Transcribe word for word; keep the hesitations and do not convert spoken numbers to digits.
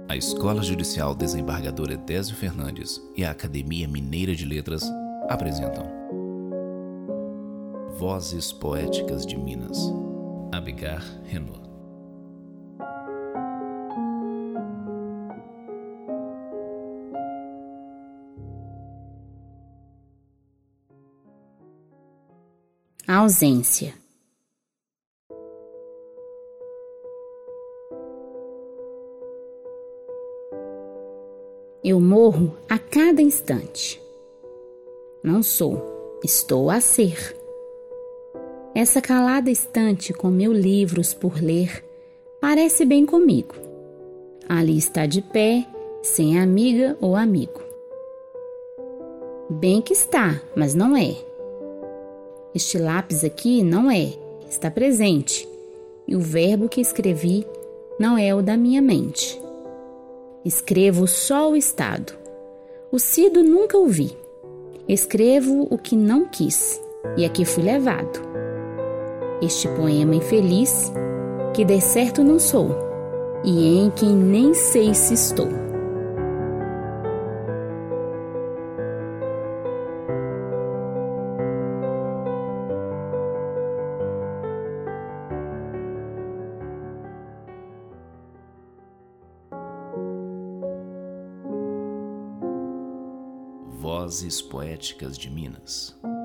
A Escola Judicial Desembargador Edésio Fernandes e a Academia Mineira de Letras apresentam Vozes Poéticas de Minas, Abigar Renaud. A ausência. Eu morro a cada instante. Não sou, estou a ser. Essa calada estante com mil livros por ler parece bem comigo. Ali está de pé, sem amiga ou amigo. Bem que está, mas não é. Este lápis aqui não é, está presente, e o verbo que escrevi não é o da minha mente. Escrevo só o estado, o sido nunca ouvi. Escrevo o que não quis, e aqui fui levado. Este poema infeliz, que de certo não sou, e em quem nem sei se estou. Vozes Poéticas de Minas.